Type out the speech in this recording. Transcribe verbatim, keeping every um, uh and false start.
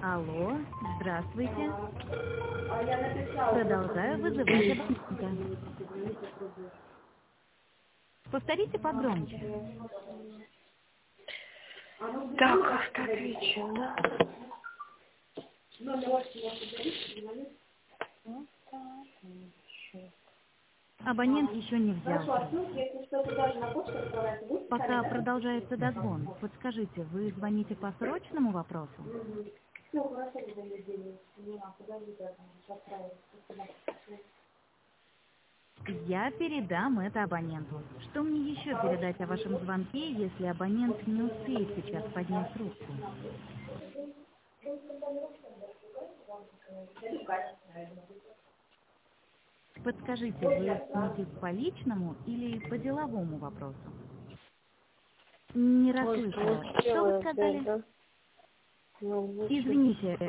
Алло, здравствуйте. Продолжаю вызывать абонента. Повторите погромче. Так, как отвечу, да? Абонент еще не взял трубку. Пока продолжается дозвон, подскажите, вы звоните по срочному вопросу? Я передам это абоненту. Что мне еще передать о вашем звонке, если абонент не успеет сейчас поднять трубку? Подскажите, вы звоните по личному или по деловому вопросу? Не расслышала. Что вы сказали? Извините.